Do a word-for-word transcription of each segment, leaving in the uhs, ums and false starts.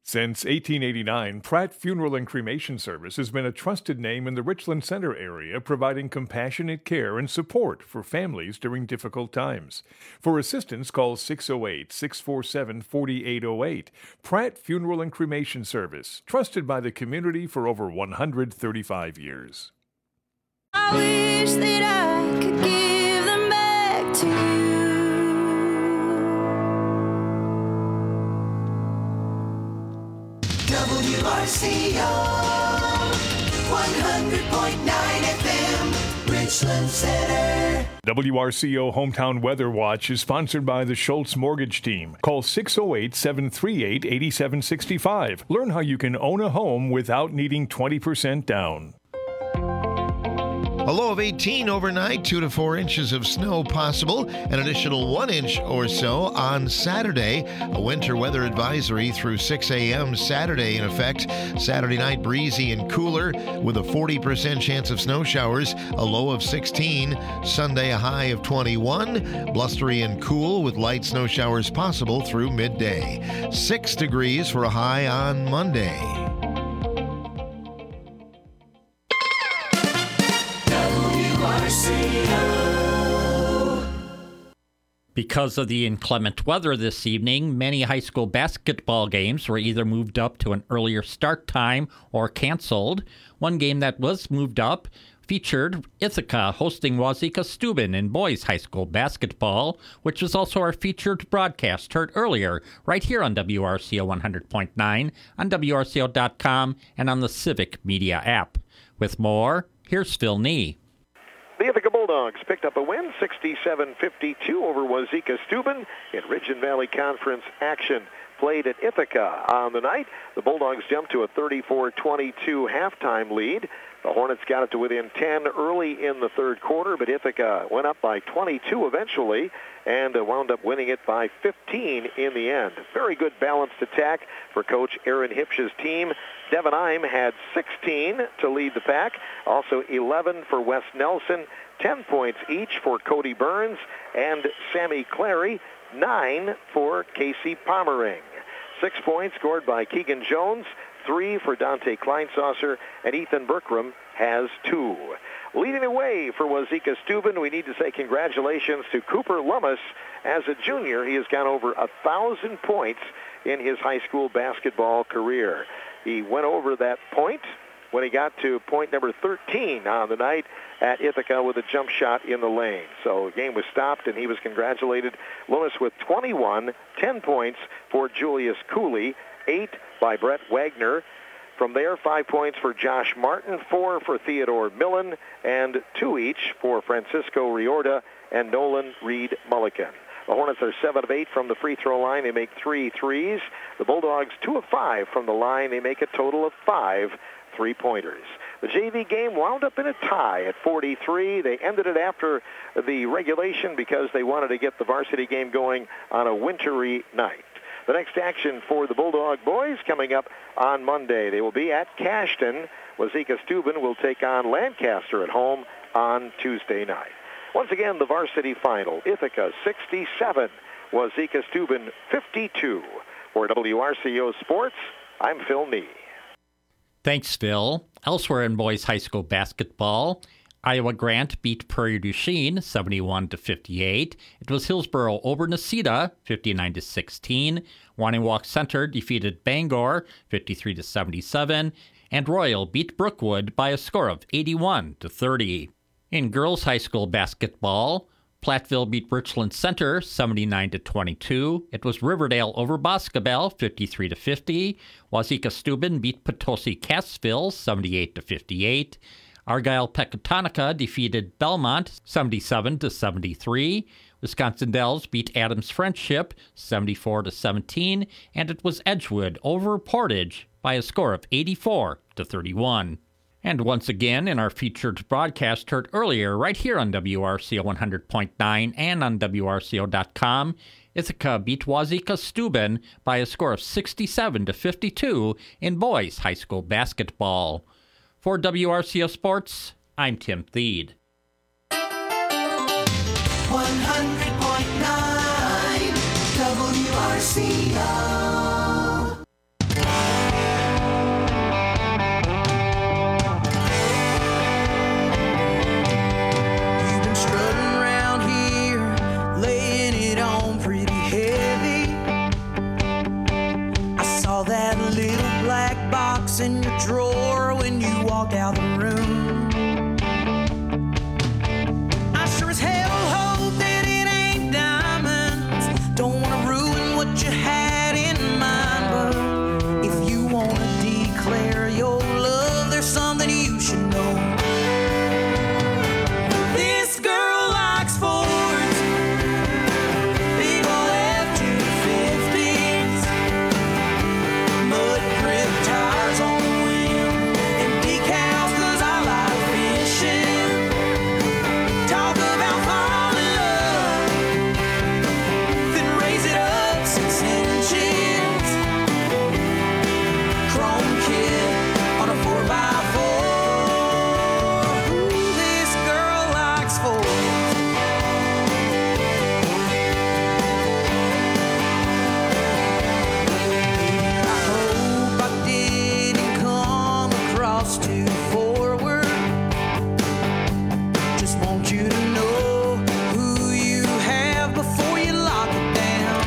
Since eighteen eighty-nine, Pratt Funeral and Cremation Service has been a trusted name in the Richland Center area, providing compassionate care and support for families during difficult times. For assistance, call six oh eight, six four seven, four eight oh eight. Pratt Funeral and Cremation Service, trusted by the community for over one hundred thirty-five years. I wish that I could give them back to you. W R C O one hundred point nine F M, Richland Center. W R C O Hometown Weather Watch is sponsored by the Schultz Mortgage Team. Call six oh eight, seven three eight, eight seven six five. Learn how you can own a home without needing twenty percent down. A low of eighteen overnight, two to four inches of snow possible, an additional one inch or so on Saturday. A winter weather advisory through six a.m. Saturday in effect. Saturday night breezy and cooler with a forty percent chance of snow showers, a low of sixteen. Sunday a high of twenty-one. Blustery and cool with light snow showers possible through midday. Six degrees for a high on Monday. Because of the inclement weather this evening, many high school basketball games were either moved up to an earlier start time or canceled. One game that was moved up featured Ithaca hosting Wazeeka Steuben in boys high school basketball, which was also our featured broadcast heard earlier right here on W R C O one hundred point nine, on W R C O dot com, and on the Civic Media app. With more, here's Phil Nee. The Ithaca Bulldogs picked up a win, sixty-seven fifty-two over Wazeeka Steuben in Ridge and Valley Conference action. Played at Ithaca on the night. The Bulldogs jumped to a thirty-four twenty-two halftime lead. The Hornets got it to within ten early in the third quarter, but Ithaca went up by twenty-two eventually and wound up winning it by fifteen in the end. Very good balanced attack for Coach Aaron Hipsch's team. Devin Ime had sixteen to lead the pack, also eleven for Wes Nelson, ten points each for Cody Burns and Sammy Clary, nine for Casey Pomerang. Six points scored by Keegan Jones, three for Dante Kleinsasser, and Ethan Berkram has two. Leading the way for Wazeeka Steuben, we need to say congratulations to Cooper Lummis. As a junior, he has gone over a thousand points in his high school basketball career. He went over that point when he got to point number thirteen on the night at Ithaca with a jump shot in the lane. So the game was stopped, and he was congratulated. Loomis with twenty-one, ten points for Julius Cooley, eight by Brett Wagner. From there, five points for Josh Martin, four for Theodore Millen, and two each for Francisco Riorda and Nolan Reed Mulligan. The Hornets are seven of eight from the free throw line. They make three threes. The Bulldogs two of five from the line. They make a total of five three-pointers. The J V game wound up in a tie at forty-three. They ended it after the regulation because they wanted to get the varsity game going on a wintry night. The next action for the Bulldog boys coming up on Monday. They will be at Cashton. Wazeeka Steuben will take on Lancaster at home on Tuesday night. Once again, the varsity final. Ithaca sixty-seven, Wazeeka Steuben fifty-two. For W R C O Sports, I'm Phil Nee. Thanks, Phil. Elsewhere in boys high school basketball, Iowa Grant beat Prairie du Chien seventy-one to fifty-eight. It was Hillsboro over Necedah fifty-nine to sixteen. Wannewalk Center defeated Bangor fifty-three to seventy-seven, and Royal beat Brookwood by a score of eighty-one to thirty. In girls high school basketball, Platteville beat Richland Center seventy-nine to twenty-two. It was Riverdale over Boscobel fifty-three to fifty. Wazeeka Steuben beat Potosi Cassville seventy-eight to fifty-eight. Argyle Pecatonica defeated Belmont seventy-seven to seventy-three. Wisconsin Dells beat Adams Friendship seventy-four to seventeen, and it was Edgewood over Portage by a score of eighty-four to thirty-one. And once again, in our featured broadcast heard earlier right here on W R C O one hundred point nine and on W R C O dot com, Ithaca beat Wazeeka Steuben by a score of sixty-seven to fifty-two in boys high school basketball. For W R C O Sports, I'm Tim Thede. one hundred point nine W R C O. that little black box in your drawer when you walked out the room. I sure as hell hope that it ain't diamonds. Don't want to ruin what you had in mind, but if you want to declare your love, there's something you should know. This girl likes Fords, big ol' F two fifties, mud grip tires on the wheel, and decals 'cause I like fishing. Talk about falling in love, then raise it up six inches. Chrome kid on a four by four. Ooh, this girl likes Fords. I hope I didn't come across too forward. Just want you to know who you have before you lock it down.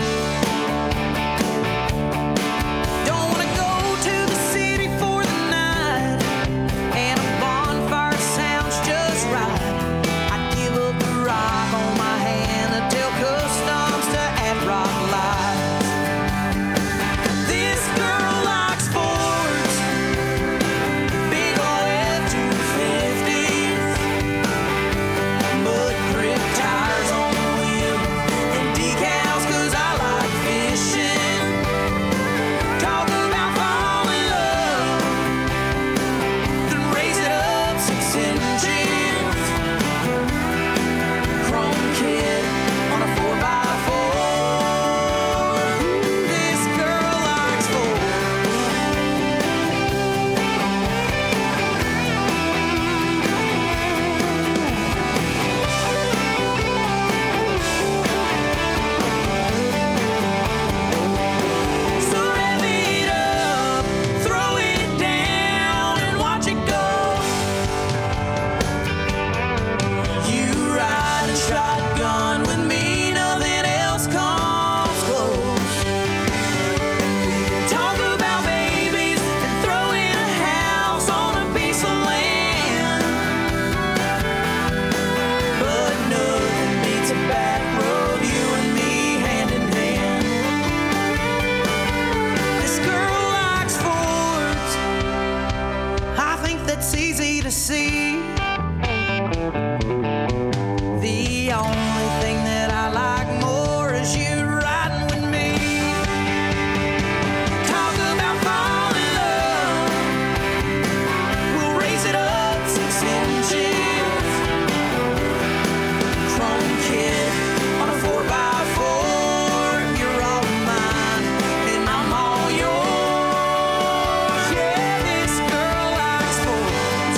Don't wanna go to the city for the night, and a bonfire sounds just right. I'd give up the rock on my hand to tell customs to add rock lights. This girl likes Fords, big ol' F two fifties, mud grip tires on the wheel, and decals 'cause I like fishing. Talk about falling in love, then raise it up six inches. Chrome kid on a four by four. This girl likes Fords. So rev it up, throw it down, and watch it go. You ride a shotgun with me, nothing else comes close. Talk about babies and throwing a house on a piece of land, but nothing beats a back road, you and me hand in hand. This girl likes Fords, I think that's easy to see. The only thing that I like more is you riding with me. Talk about falling in love, we'll raise it up six inches. Chrome kid on a four by four. You're all mine and I'm all yours. Yeah, this girl likes Fords.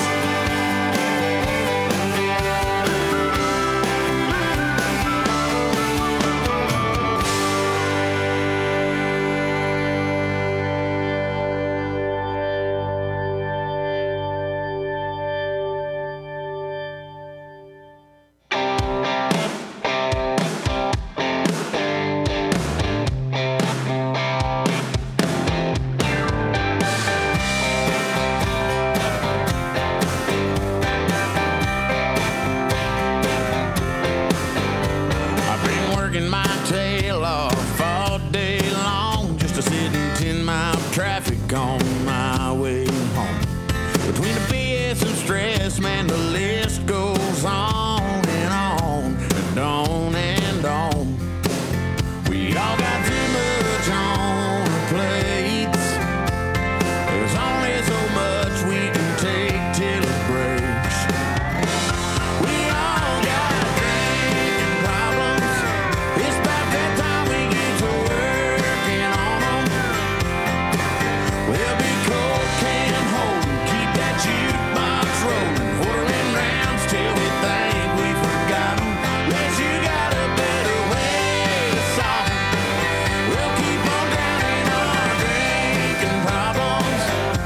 I've been working my tail off all day long just to sit in ten mile traffic on my way home. Between the B S and stress, man, the list goes on and on and on and on. We all got too much on our plates. There's only so much we can take till it breaks. We all got drinking problems. It's about that time we get to working on them. We'll be cold can holding, keep that jukebox rolling, whirling rounds till we think we forgot 'em. Unless you got a better way to solve 'em. We'll keep on drowning our drinking problems.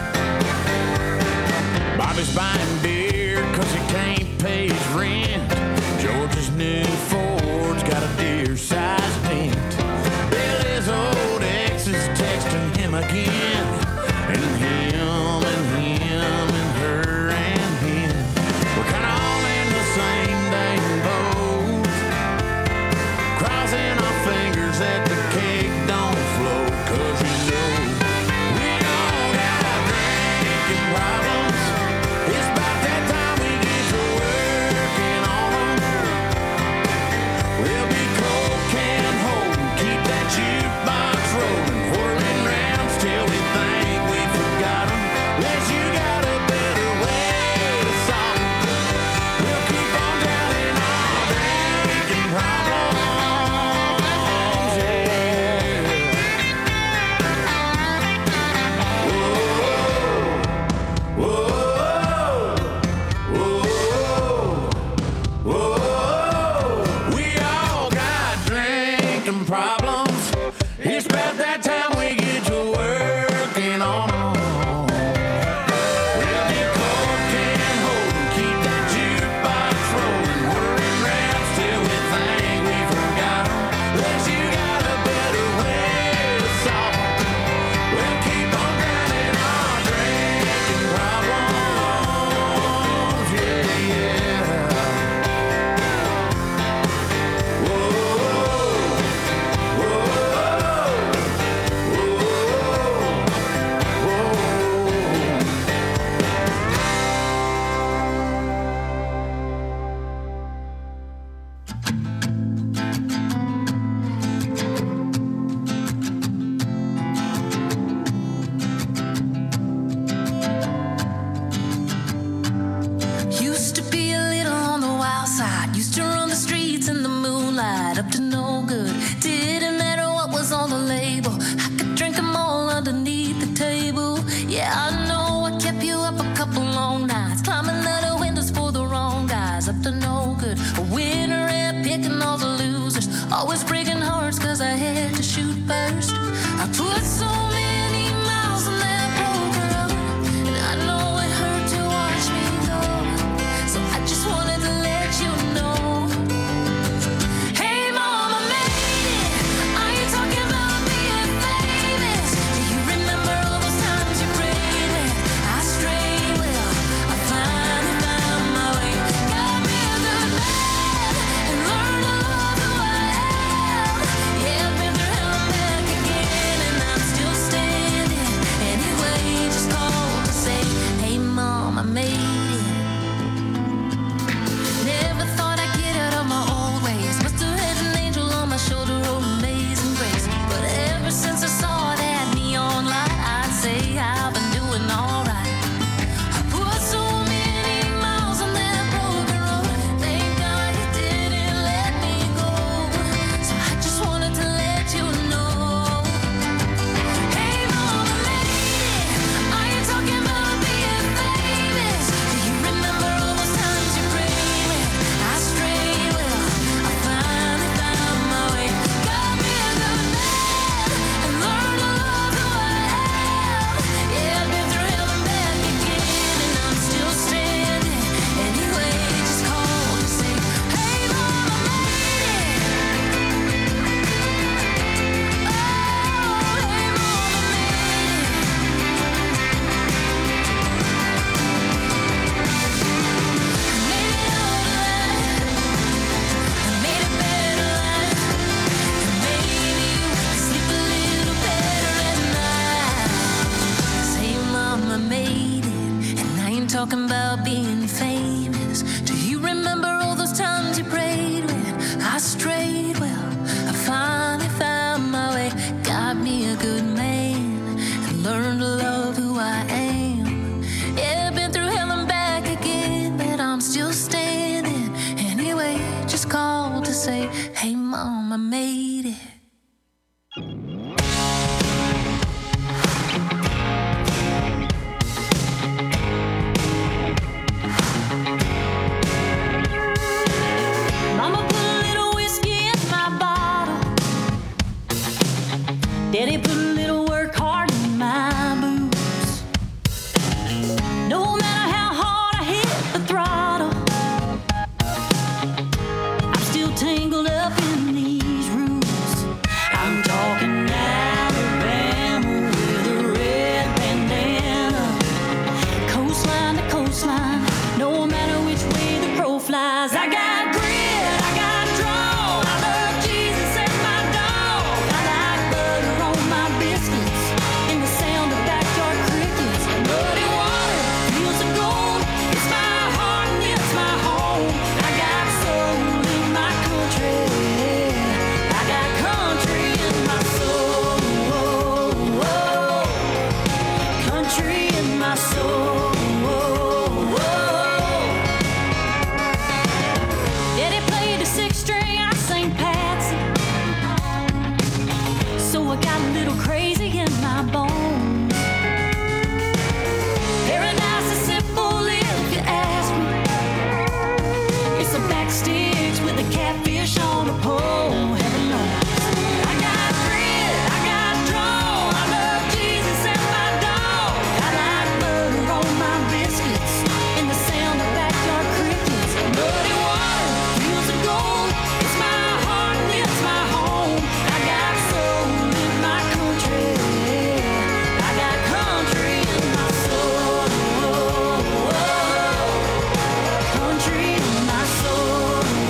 Bobby's buying beer 'cause he can't pay his rent. George's new Ford's got a deer-sized dent. Billy's old ex is texting him again. talking about being famous. Do you remember all those times you prayed when I strayed? Well, I finally found my way, got me a good man, and learned to love who I am. Yeah, been through hell and back again, but I'm still standing. Anyway, just called to say, hey mom, I made it. Mama put a little whiskey in my bottle. Daddy put a little work hard in my boots. No matter how hard I hit the throttle, I'm still tangled up in these roots. I'm talking Alabama with a red bandana, coastline to coastline, no matter which way the crow flies. I got grit, I got draw, I love Jesus and my dog. I like butter on my biscuits and the sound of backyard crickets. Muddy water feels the gold, it's my heart and it's my home. I got soul in my country, I got country in my soul. Country in my soul. Daddy played the sixth string, I sang Patsy, so I got a little crazy in my bones. Paradise is simple if you ask me. It's a back sticks with a catfish on a pole. Heaven knows. I got grit, I got draw, I love Jesus and my dog. I like butter on my biscuits and the sound of backyard crickets. Muddy water feels the gold, it's my heart and it's my home. I got soul in my country, I got country in my soul. Country in my soul.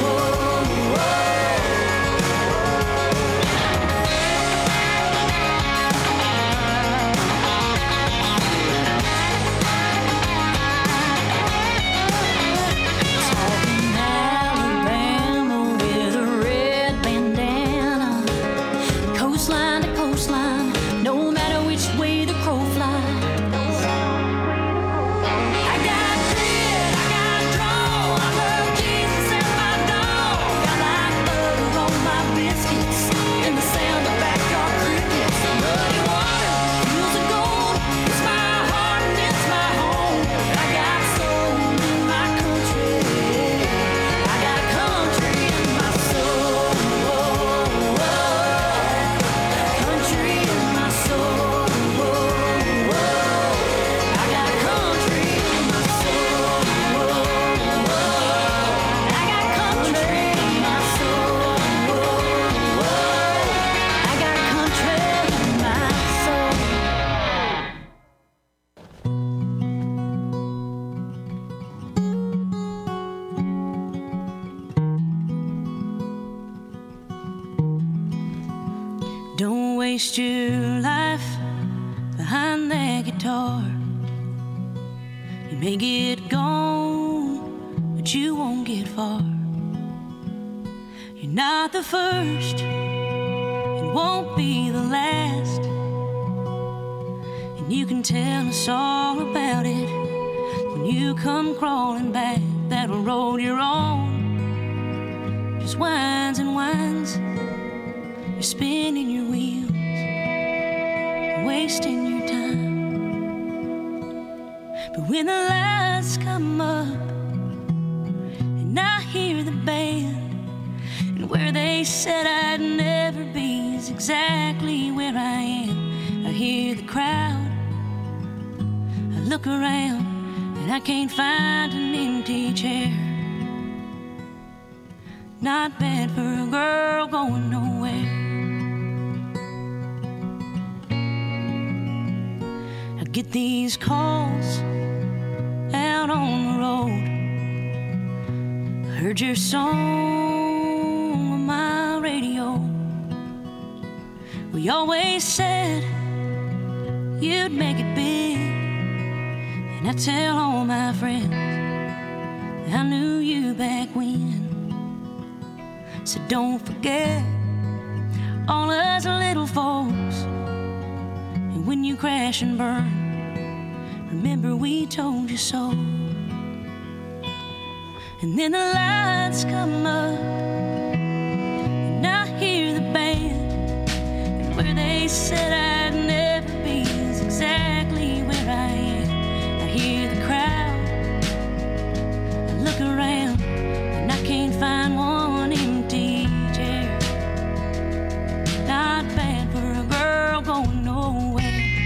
Talking Alabama with a red bandana, coastline to coastline, no matter which way the crow flies. I got grit, I got draw, I love Jesus and my dog. I like butter on my biscuits and the sound of backyard crickets. Muddy water feels the gold, it's my heart and it's my home. I got soul in my country, I got country in my soul. Country in my soul. I got country in my soul. I got country in my soul. I got country in my soul. Don't waste your life behind that guitar. You may get gone, but you won't get far. You're not the first, and won't be the last. And you can tell us all about it when you come crawling back that road you're on. Just winds and winds. You're spinning your wheels, wasting your time. But when the lights come up and I hear the band, and where they said I'd never be is exactly where I am. I hear the crowd, I look around, and I can't find an empty chair. Not bad for a girl going nowhere. I get these calls out on the road. I heard your song on my radio. We always said you'd make it big, and And I tell all my friends I knew you back when. So don't forget all us little folks. And when you crash and burn, remember we told you so. And then the lights come up, and I hear the band. And where they said I'd never be is exactly where I am. I hear the crowd, I look around, and I can't find one empty chair. Not bad for a girl going nowhere.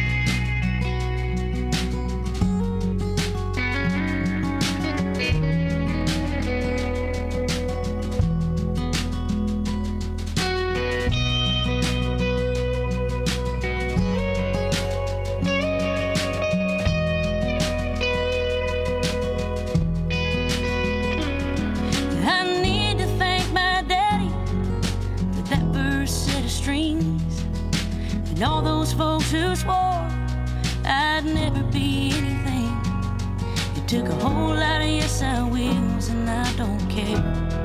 And all those folks who swore I'd never be anything. It took a whole lot of yes I wills and I don't care.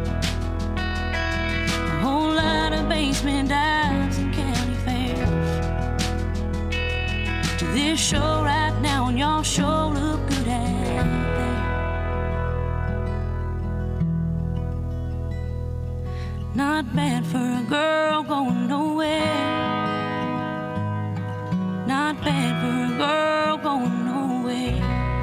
A whole lot of basement dives and county fairs. To this show right now, and y'all sure look good out there. Not bad for a girl going nowhere. Not bad for a girl going nowhere.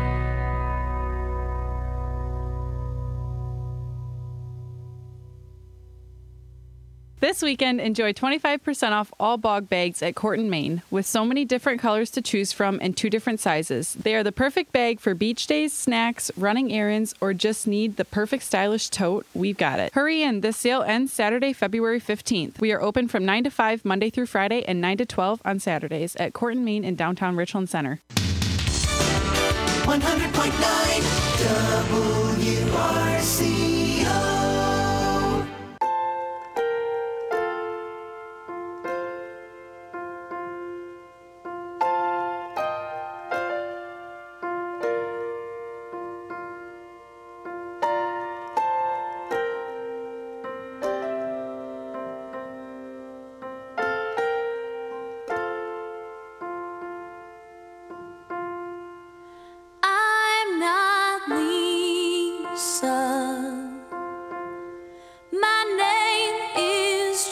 This weekend, enjoy twenty-five percent off all bog bags at Corton, Maine. With so many different colors to choose from and two different sizes, they are the perfect bag for beach days, snacks, running errands, or just need the perfect stylish tote. We've got it. Hurry in. This sale ends Saturday, February fifteenth. We are open from nine to five Monday through Friday and nine to twelve on Saturdays at Corton, Maine in downtown Richland Center. one hundred point nine W R C O. I'm not Lisa. My name is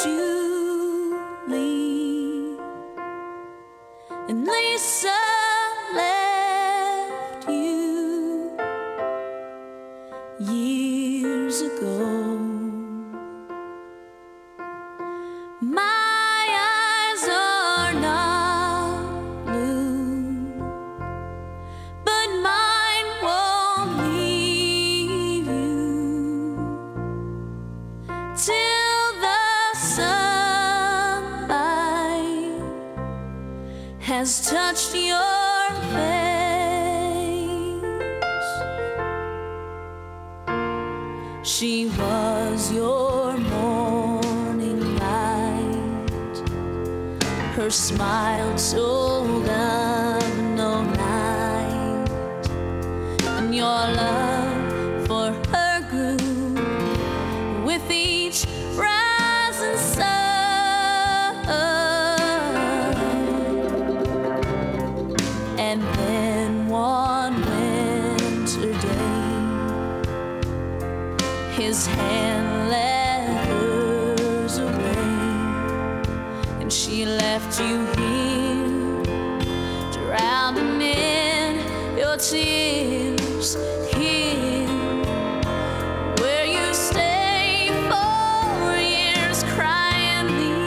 Julie. And Lisa left you years ago. My eyes are not blue, but mine won't leave you till the sunlight has touched your face. She was your morning light, her smile told of no night, and your love for her grew with each rising sun. And then one winter day, his hand led hers away, and she left you here, drowning in your tears. Here, where you stay for years, crying,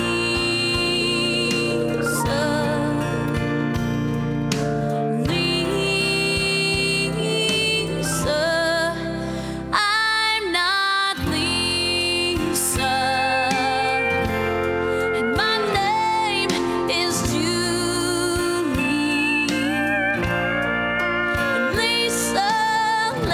Lisa, Lisa. I'm not Lisa, and my name is Julie. And Lisa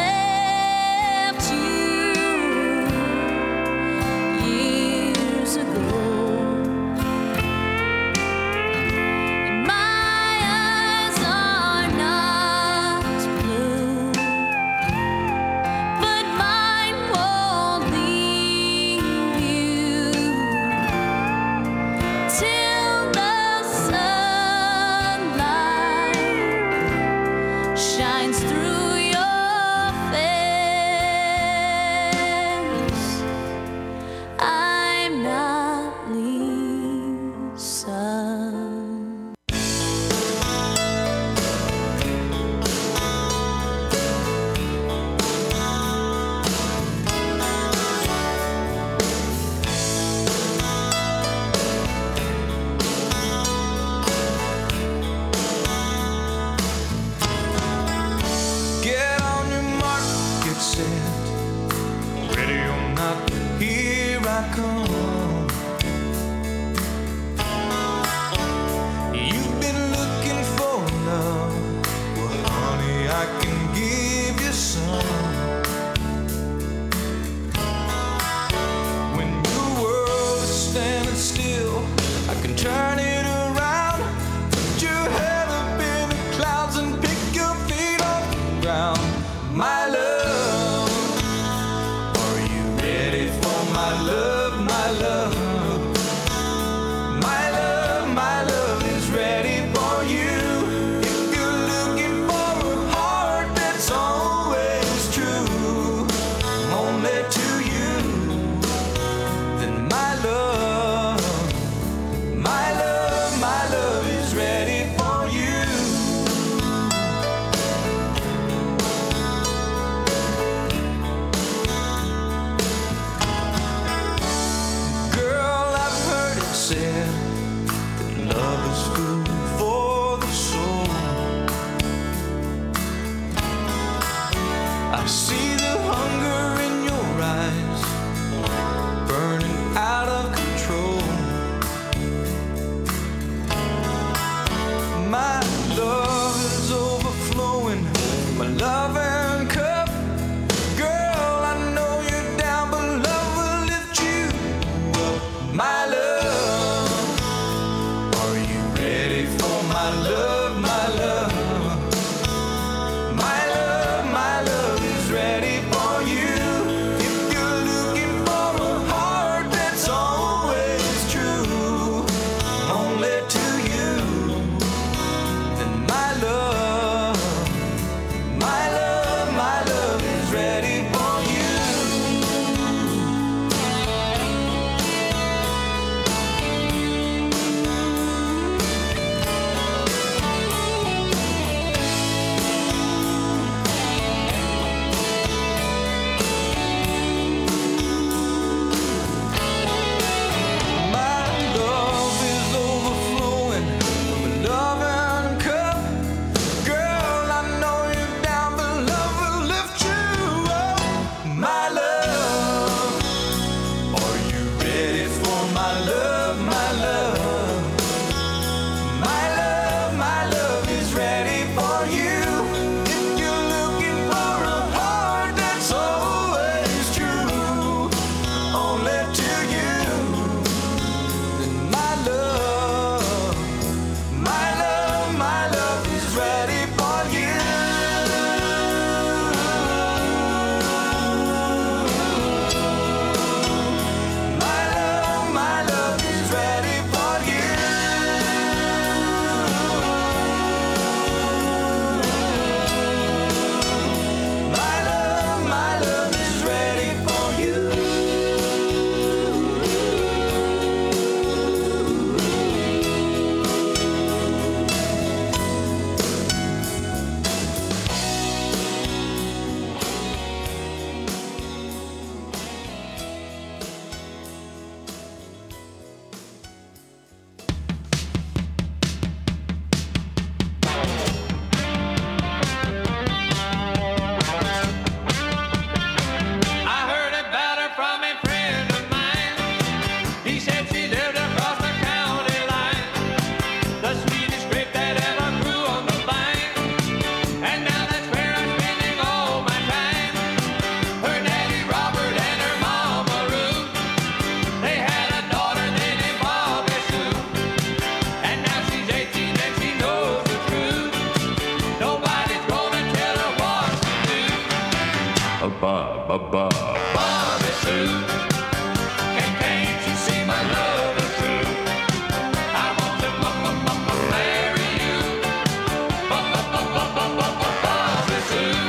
Ba-ba-ba-ba. Bobby Sue. And can't you see my love is true? I want to ba-ba-ba-ba marry you. Ba-ba-ba-ba-ba-ba Bobby Sue.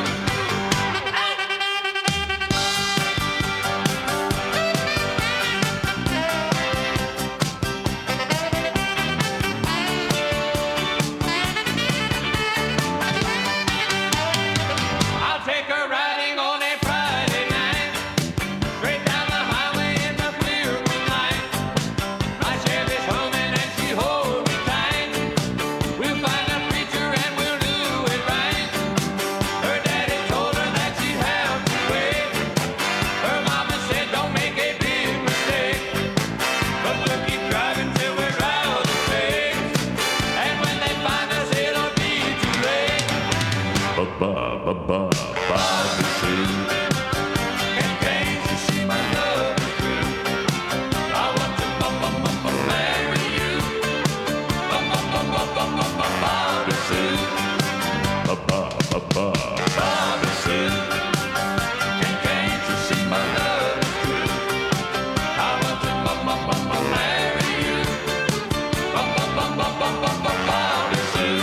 I'll take her riding on a Friday night, straight down the highway in the clear moonlight. My Chevy's humming and she hold me tight. We'll find a preacher and we'll do it right. Her daddy told her that she'd have to wait. Her mama said don't make a big mistake, but we'll keep driving till we're out of space. And when they find us it'll be too late. Ba-ba-ba-ba, Bobby Sue. And can't you see my love is true? I want to ba-ba-ba-ba marry you. Ba-ba-ba-ba-ba-ba Bobby Sue. Ba-ba-ba-ba, Bobby Sue. And can't you see my love is true? I want to ba-ba-ba-ba marry you. Ba-ba-ba-ba-ba-ba Bobby Sue.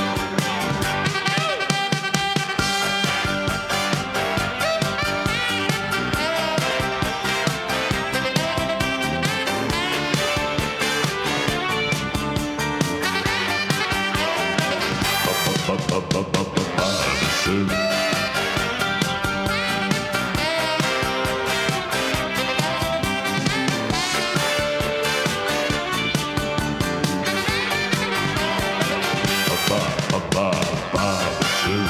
Bobby Sue. Bobby Sue.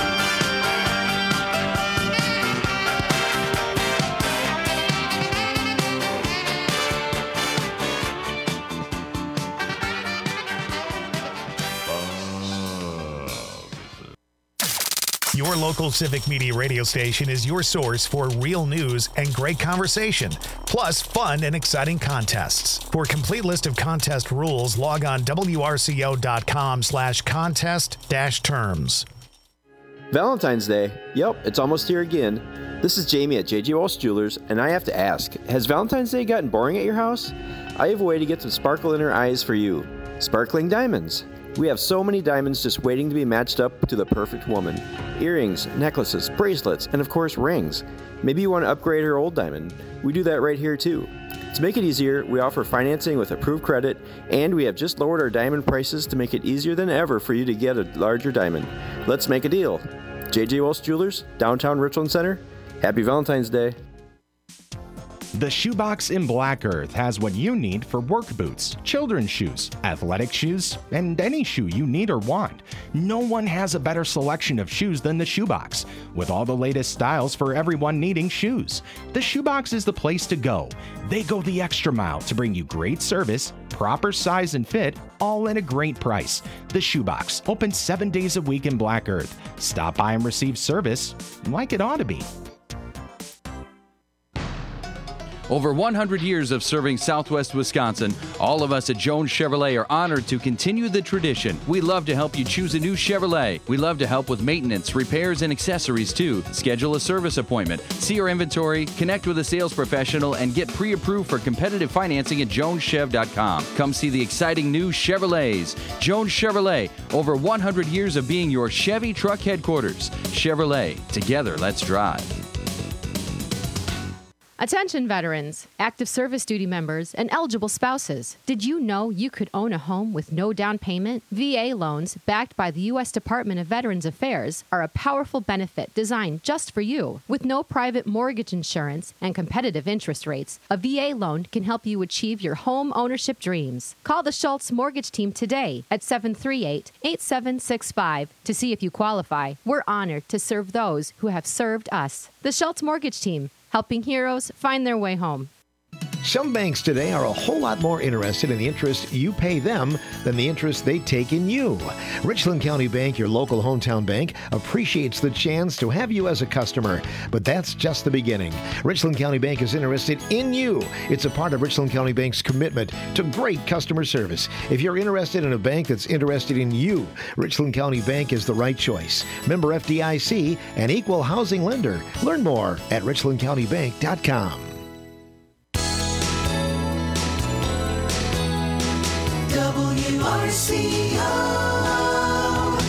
Your local Civic Media radio station is your source for real news and great conversation, plus fun and exciting contests. For a complete list of contest rules, log on W R C O dot com slash contest dash terms. Valentine's Day. Yep, it's almost here again. This is Jamie at J J Walsh Jewelers, and I have to ask, has Valentine's Day gotten boring at your house? I have a way to get some sparkle in her eyes for you. Sparkling diamonds. We have so many diamonds just waiting to be matched up to the perfect woman. Earrings, necklaces, bracelets, and of course rings. Maybe you want to upgrade her old diamond. We do that right here too. To make it easier, we offer financing with approved credit, and we have just lowered our diamond prices to make it easier than ever for you to get a larger diamond. Let's make a deal. J J Walsh Jewelers, downtown Richland Center. Happy Valentine's Day. The Shoebox in Black Earth has what you need for work boots, children's shoes, athletic shoes, and any shoe you need or want. No one has a better selection of shoes than the Shoebox, with all the latest styles for everyone needing shoes. The Shoebox is the place to go. They go the extra mile to bring you great service, proper size and fit, all at a great price. The Shoebox, open seven days a week in Black Earth. Stop by and receive service like it ought to be. Over one hundred years of serving Southwest Wisconsin, all of us at Jones Chevrolet are honored to continue the tradition. We love to help you choose a new Chevrolet. We love to help with maintenance, repairs, and accessories too. Schedule a service appointment, see our inventory, connect with a sales professional, and get pre-approved for competitive financing at jones chev dot com. Come see the exciting new Chevrolets. Jones Chevrolet, over one hundred years of being your Chevy truck headquarters. Chevrolet, together let's drive. Attention veterans, active service duty members, and eligible spouses. Did you know you could own a home with no down payment? V A loans, backed by the U S Department of Veterans Affairs, are a powerful benefit designed just for you. With no private mortgage insurance and competitive interest rates, a V A loan can help you achieve your home ownership dreams. Call the Schultz Mortgage Team today at seven three eight, eight seven six five to see if you qualify. We're honored to serve those who have served us. The Schultz Mortgage Team, helping heroes find their way home. Some banks today are a whole lot more interested in the interest you pay them than the interest they take in you. Richland County Bank, your local hometown bank, appreciates the chance to have you as a customer, but that's just the beginning. Richland County Bank is interested in you. It's a part of Richland County Bank's commitment to great customer service. If you're interested in a bank that's interested in you, Richland County Bank is the right choice. Member F D I C, an equal housing lender. Learn more at richland county bank dot com. W R C O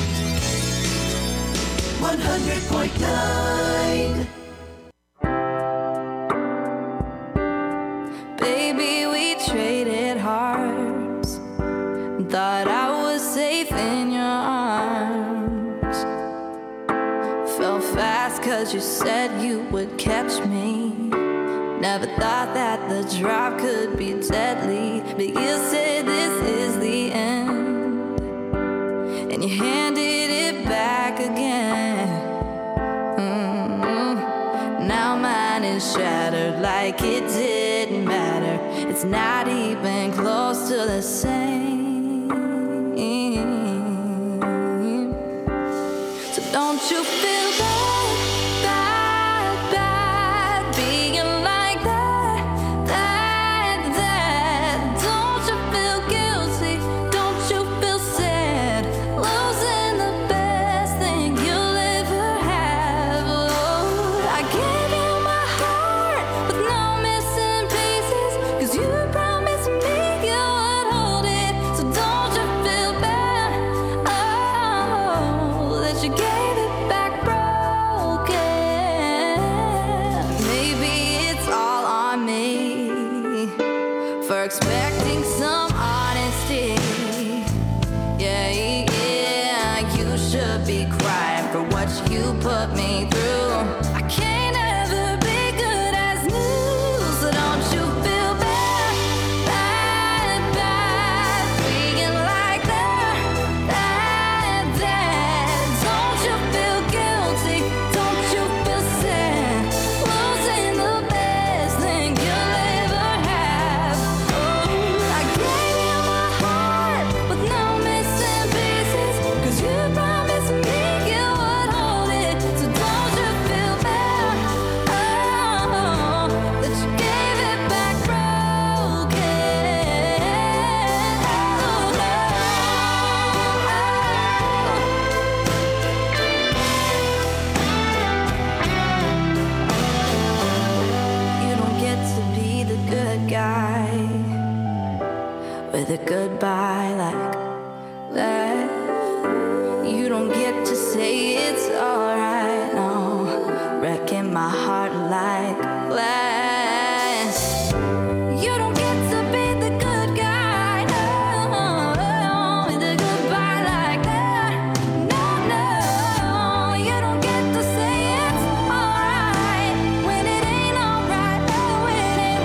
one hundred point nine. Baby, we traded hearts. Thought I was safe in your arms. Fell fast cause you said you would catch me. Never thought that the drive could be deadly. But you said this is the end, and you handed it back again. Mm-hmm. Now mine is shattered like it didn't matter. It's not even close to the same. So don't you feel bad, bad, bad, being like that, that, that. Don't you feel guilty? Don't you feel sad? Losing the best thing you'll ever have. Oh, I gave you my heart with no missing pieces, cause you promised me you would hold it. So don't you feel bad? Oh, that you gave it back broken. Maybe it's all on me for expecting some honesty. Yeah, yeah, you should be crying for what you put me through. I can't ever be good as new, so don't you feel bad, bad, bad, being like that, that, that. Don't you feel guilty? Don't you feel sad? Losing the best thing you'll ever have. Oh, I gave you my heart with no missing pieces, cause you promised me you would hold it. So don't you feel bad? Oh, that you gave it back broken. You don't get to be the good guy with a goodbye like that. You don't get to say it's alright, no, wrecking my heart like glass. You don't get to be the good guy, no, with a goodbye like that. No, no, you don't get to say it's alright when it ain't alright, no, it ain't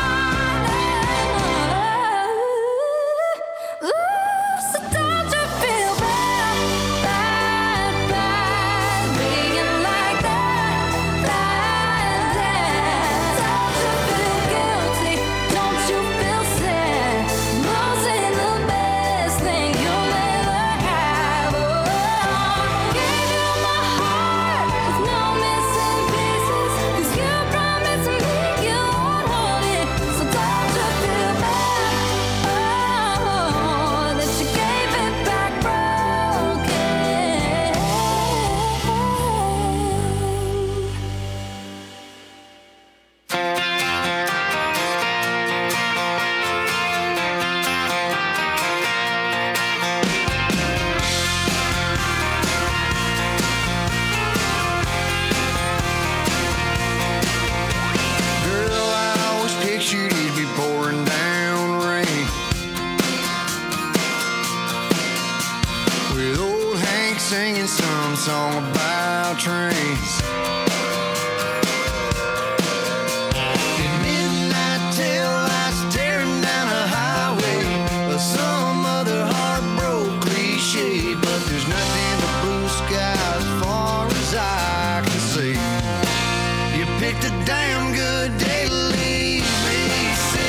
right. Ooh, so don't you feel bad, bad, bad, being like that, that, that. Don't you feel guilty? Don't you feel sad? Losing the best thing you'll ever have. Oh, gave you my heart with no missing pieces, cause you promised me you would hold it. So don't you feel bad? Oh, that you gave it back broken. Girl, I always pictured you'd be pouring down rain with old Hank singing some song about trains. At midnight till I staring down a highway or some other heartbroken cliche, but there's nothing but blue sky as far as I can see. You picked a damn good day to leave me. Say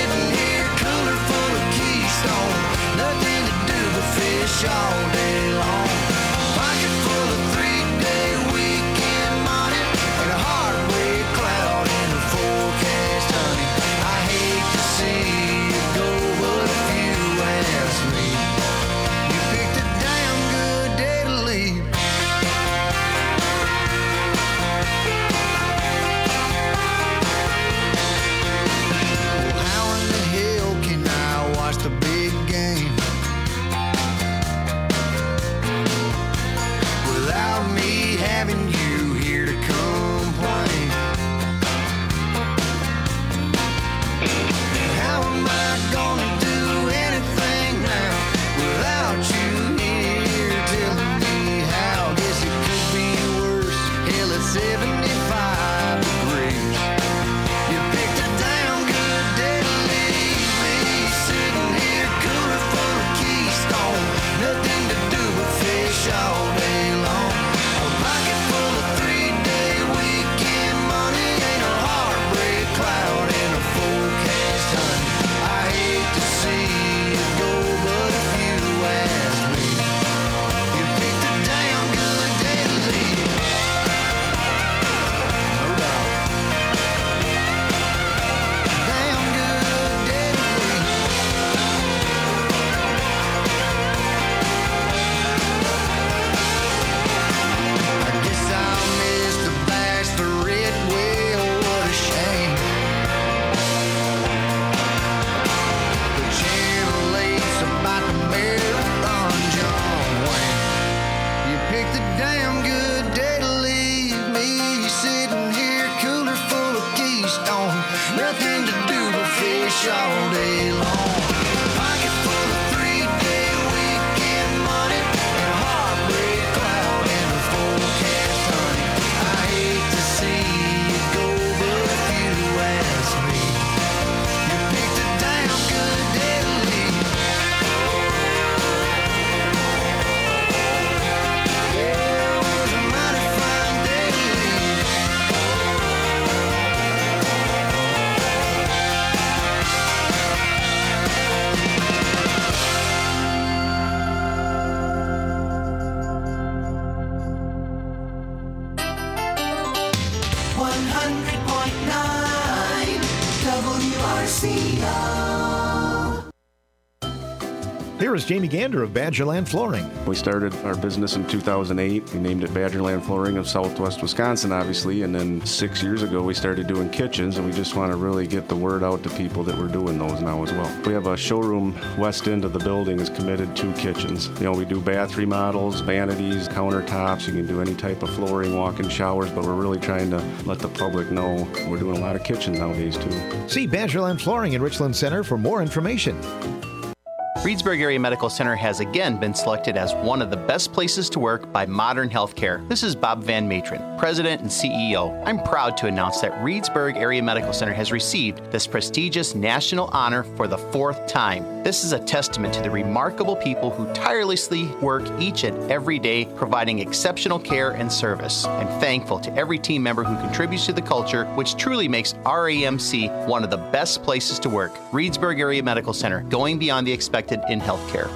hundred point nine W R C O. Here is Jamie Gander of Badgerland Flooring. We started our business in two thousand eight. We named it Badgerland Flooring of Southwest Wisconsin, obviously, and then six years ago we started doing kitchens, and we just want to really get the word out to people that we're doing those now as well. We have a showroom west end of the building is committed to kitchens. You know, we do bath remodels, vanities, countertops. You can do any type of flooring, walk-in showers, but we're really trying to let the public know we're doing a lot of kitchens nowadays too. See Badgerland Flooring in Richland Center for more information. Reedsburg Area Medical Center has again been selected as one of the best places to work by Modern Healthcare. This is Bob Van Matron, President and C E O. I'm proud to announce that Reedsburg Area Medical Center has received this prestigious national honor for the fourth time. This is a testament to the remarkable people who tirelessly work each and every day providing exceptional care and service. I'm thankful to every team member who contributes to the culture, which truly makes R A M C one of the best places to work. Reedsburg Area Medical Center, going beyond the expected in healthcare.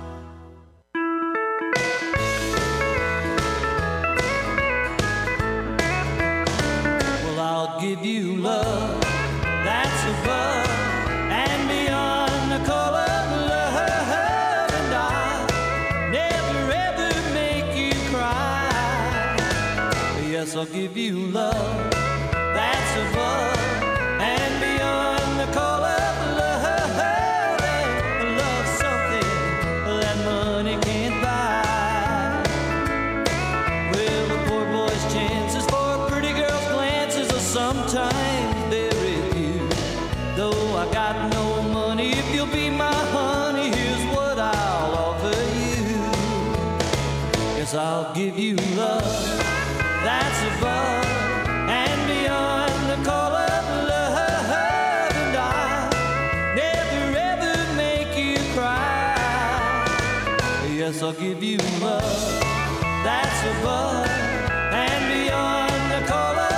Well, I'll give you love that's above and beyond the call of love, and I'll never ever make you cry. Yes, I'll give you love that's above and beyond the call of love. Sometimes very few. Though I got no money, if you'll be my honey, here's what I'll offer you. Yes, I'll give you love that's above and beyond the call of love, and I'll never ever make you cry. Yes, I'll give you love that's above and beyond the call of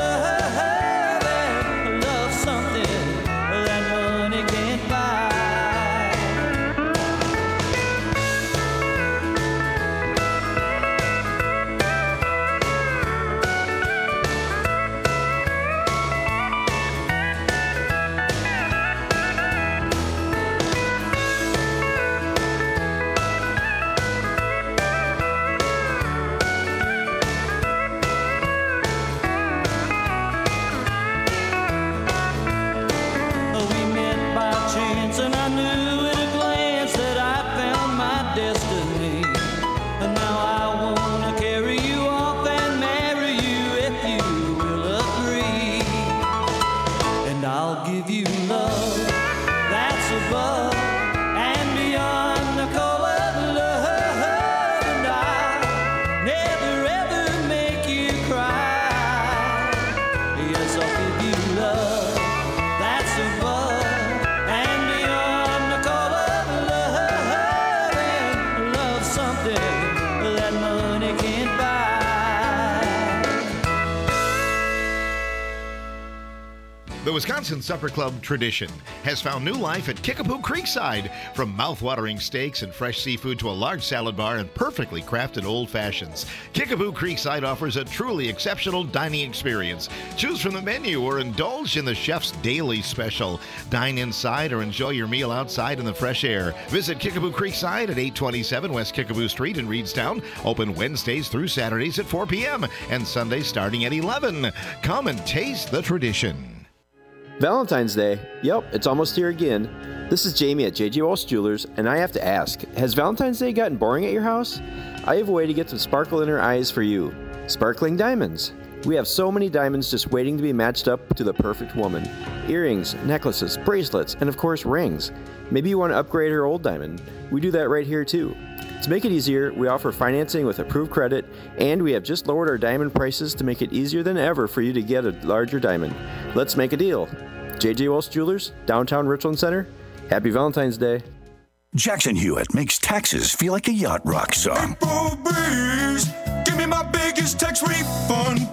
The Wisconsin Supper Club tradition has found new life at Kickapoo Creekside. From mouth-watering steaks and fresh seafood to a large salad bar and perfectly crafted old fashions, Kickapoo Creekside offers a truly exceptional dining experience. Choose from the menu or indulge in the chef's daily special. Dine inside or enjoy your meal outside in the fresh air. Visit Kickapoo Creekside at eight twenty-seven West Kickapoo Street in Reedstown. Open Wednesdays through Saturdays at four p.m. and Sundays starting at eleven. Come and taste the tradition. Valentine's Day. Yep, it's almost here again. This is Jamie at J J Walsh Jewelers, and I have to ask, has Valentine's Day gotten boring at your house? I have a way to get some sparkle in her eyes for you. Sparkling diamonds. We have so many diamonds just waiting to be matched up to the perfect woman. Earrings, necklaces, bracelets, and of course rings. Maybe you want to upgrade her old diamond. We do that right here too. To make it easier, we offer financing with approved credit, and we have just lowered our diamond prices to make it easier than ever for you to get a larger diamond. Let's make a deal. J J Walsh Jewelers, downtown Richland Center. Happy Valentine's Day. Jackson Hewitt makes taxes feel like a yacht rock song. Breeze, give me my biggest tax refund,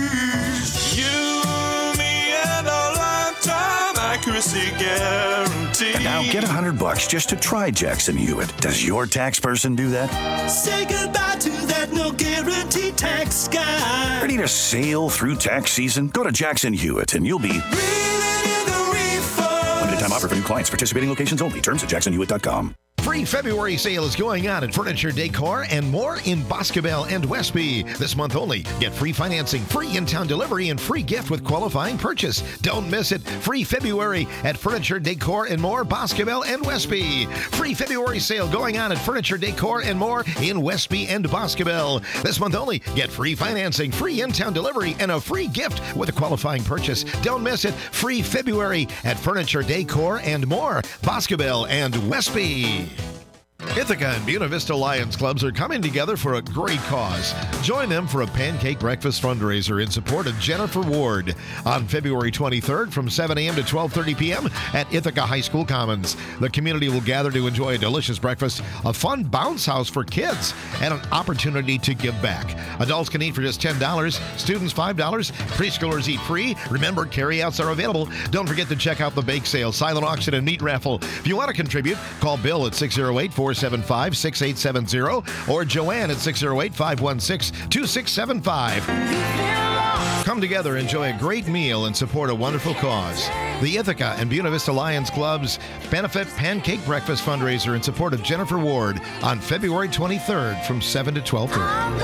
please. You, me, and a lifetime accuracy guarantee. And now get a hundred bucks just to try Jackson Hewitt. Does your tax person do that? Say goodbye to that no guarantee tax guy. Ready Ready to sail through tax season? Go to Jackson Hewitt and you'll be... Limited time offer for new clients. Participating locations only. Terms at jackson hewitt dot com. Free February sale is going on at Furniture Decor and more in Boscobel and Westby. This month only. Get free financing, free in-town delivery, and free gift with qualifying purchase. Don't miss it. Free February at Furniture Decor and more, Boscobel and Westby. Free February sale going on at Furniture Decor and more in Westby and Boscobel. This month only. Get free financing, free in-town delivery, and a free gift with a qualifying purchase. Don't miss it. Free February at Furniture Decor and more, Boscobel and Westby. Ithaca and Buena Vista Lions Clubs are coming together for a great cause. Join them for a pancake breakfast fundraiser in support of Jennifer Ward on February twenty-third from seven a.m. to twelve thirty p.m. at Ithaca High School Commons. The community will gather to enjoy a delicious breakfast, a fun bounce house for kids, and an opportunity to give back. Adults can eat for just ten dollars, students five dollars, preschoolers eat free. Remember, carryouts are available. Don't forget to check out the bake sale, silent auction, and meat raffle. If you want to contribute, call Bill at six oh eight, four seven five, six eight seven zero or Joanne at six oh eight, five one six, two six seven five. Come together, enjoy a great meal, and support a wonderful cause. The Ithaca and Buena Vista Lions Club's Benefit Pancake Breakfast fundraiser in support of Jennifer Ward on February twenty-third from seven to twelve thirty.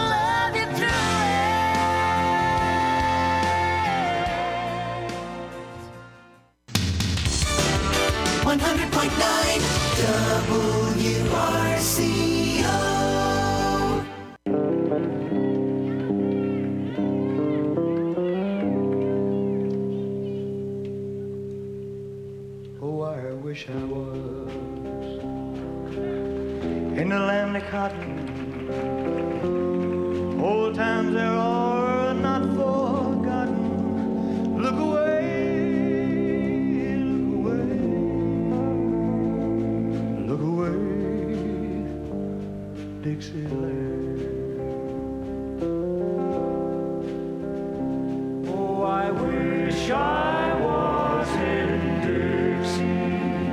one hundred point nine W R C O. Oh, I wish I was in the land of cotton. Old times there are not forgotten. Look away. Dixieland. Oh, I wish I was in Dixie,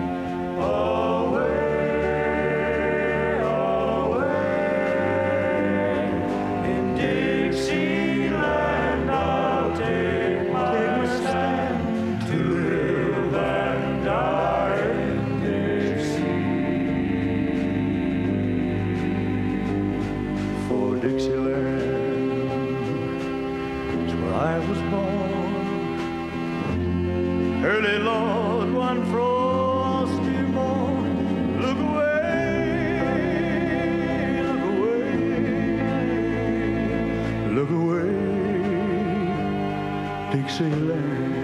away, away. In Dixieland, I'll take my stand to live and die in Dixie. For Dixieland is where I was born. Early Lord, one frosty morn. Look away, look away, look away, Dixieland.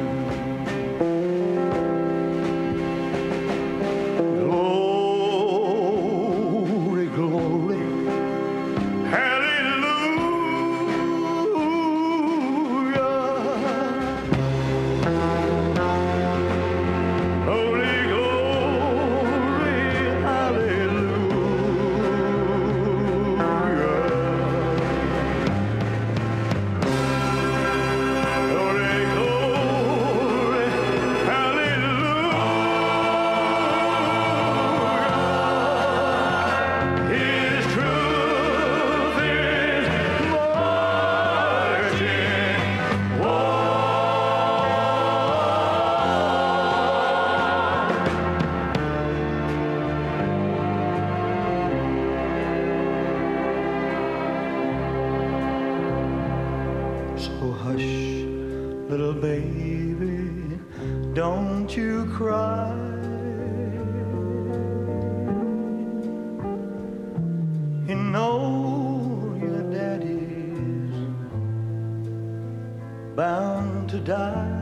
Glory, glory. So hush, little baby, don't you cry. You know your daddy's bound to die.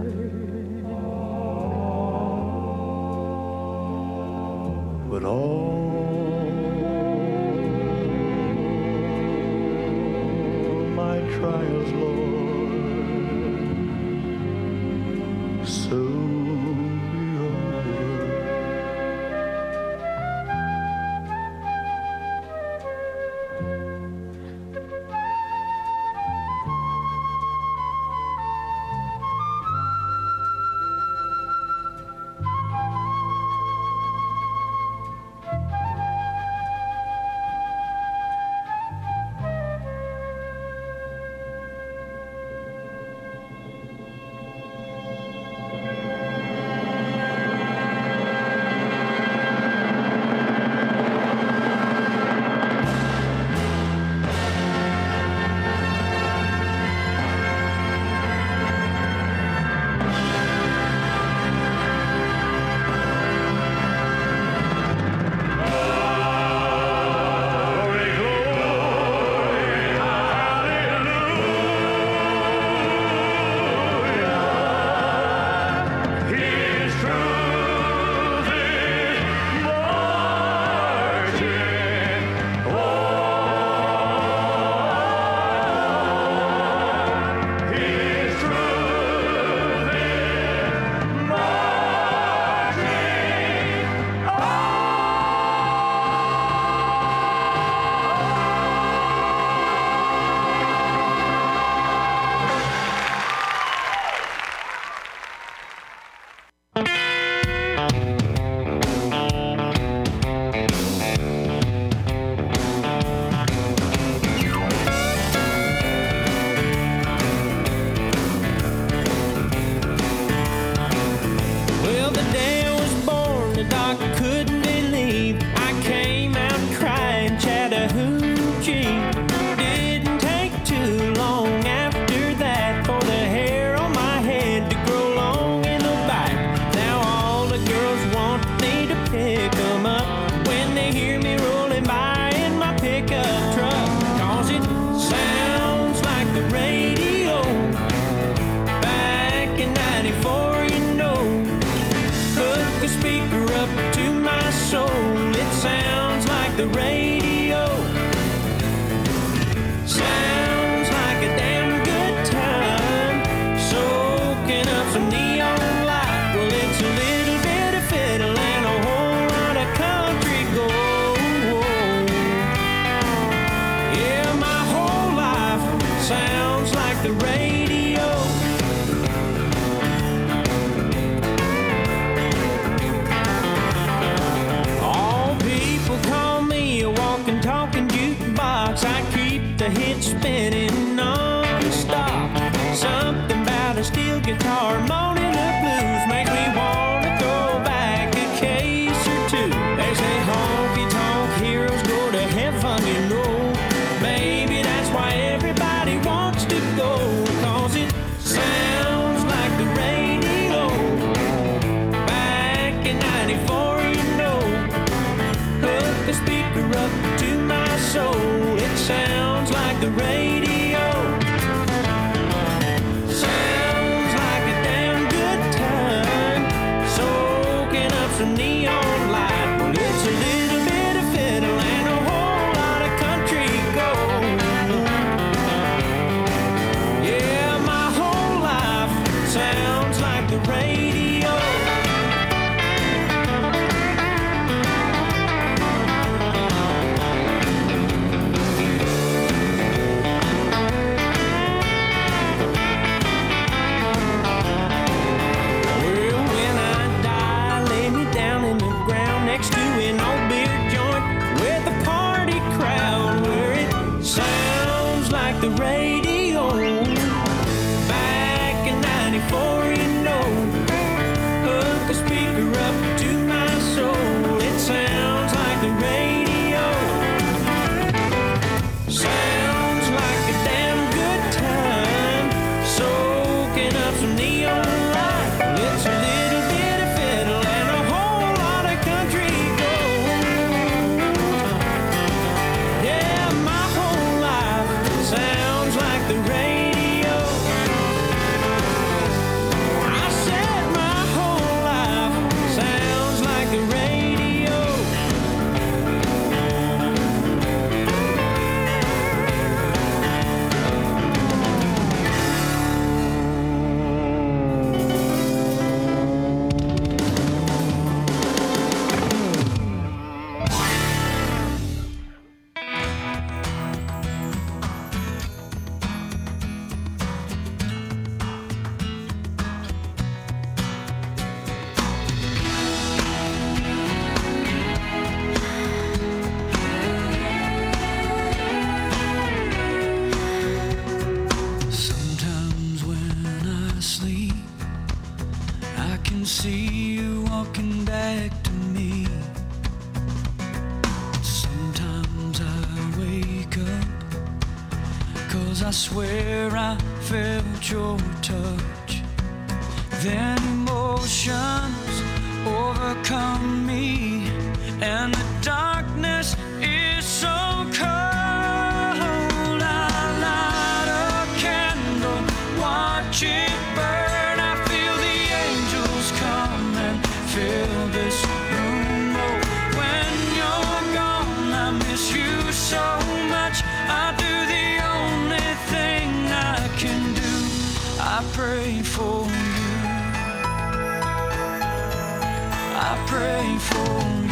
But all my trials, Lord, soon be over. the radio. All people call me a walking, talking jukebox. I keep the hits spinning non-stop. Something about a steel guitar moaning the blues makes me want to go back a case or two. They say honky-tonk heroes go to heaven, you know. Maybe that's why everybody wants to go, 'cause it sounds like the radio. Back in ninety-four, you know. Hook the speaker up to my soul. It sounds like the radio. Sounds like a damn good time. Soaking up some neon light. Well, it's a little bit of fiddle and a whole lot of country gold. Yeah, my whole life sounds like the radio. Well, when I die, lay me down in the ground next to an old beer joint with a party crowd where it sounds like the radio. Back in ninety-four, you know. Hook the speaker up to my soul. It sounds like the radio. Sounds like a damn good time. Soaking up some neon light. Well, it's a little bit of fiddle and a whole lot of country gold. Yeah, my whole life sounds like the radio. I said my whole life sounds like the radio. Sometimes when I sleep, I can see you walking back to me. Sometimes I wake up, 'cause I swear I felt your touch. Then emotions overcome me, and the darkness is so cold. I light a candle, watch it burn. I feel the angels come and fill this room. Oh, when you're gone, I miss you so much. I do the only thing I can do. I pray for you. I pray for you.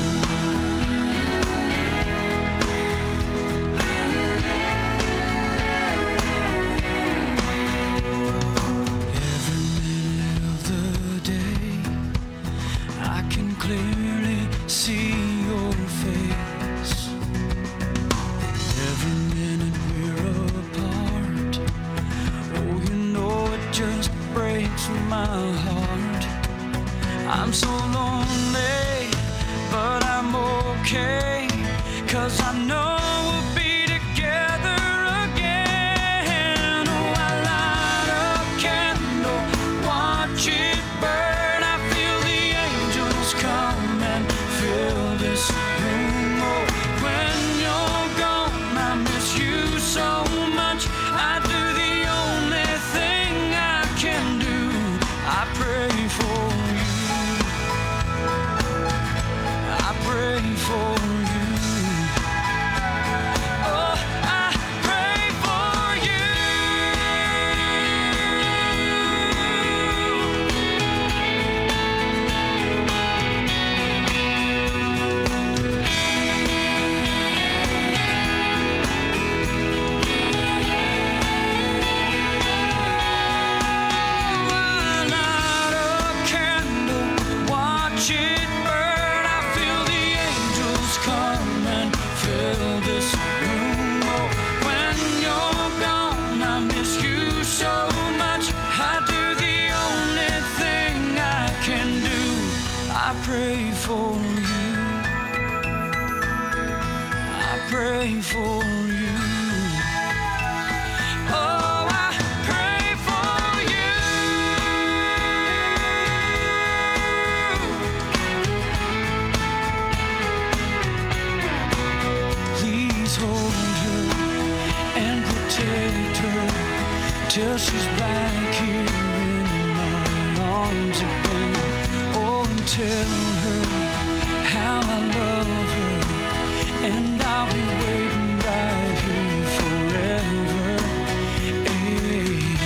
Every minute of the day, I can clearly see your face. Every minute we're apart, oh, you know it just breaks my heart. I'm so lonely, but I'm okay, 'cause I know we'll be together again. Oh, I light a candle, watch it burn. I feel the angels come and fill this room. Oh, when you're gone, I miss you so much. I do the only thing I can do. I pray for you. I pray for you. pray for you. Oh, I pray for you. Please hold her and protect her till she's back here in my arms again. Oh, and tell her how I love her, and I'll be waiting right here forever. Amen.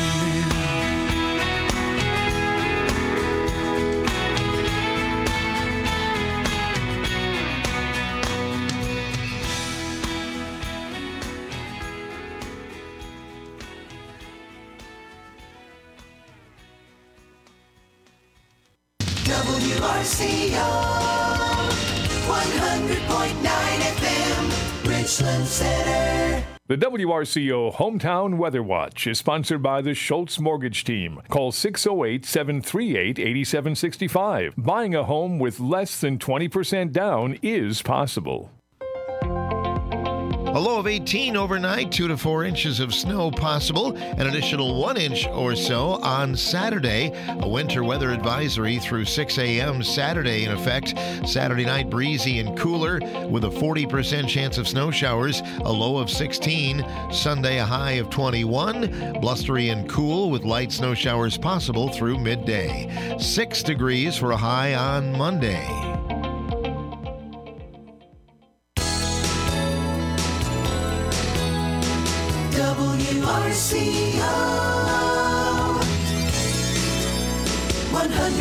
W R C O one hundred point nine F M, Richland Center. The W R C O Hometown Weather Watch is sponsored by the Schultz Mortgage Team. Call six oh eight, seven three eight, eight seven six five. Buying a home with less than twenty percent down is possible. A low of eighteen overnight, two to four inches of snow possible, an additional one inch or so on Saturday. A winter weather advisory through six a.m. Saturday in effect. Saturday night breezy and cooler with a forty percent chance of snow showers, a low of sixteen. Sunday a high of twenty-one. Blustery and cool with light snow showers possible through midday. Six degrees for a high on Monday. W R C O one hundred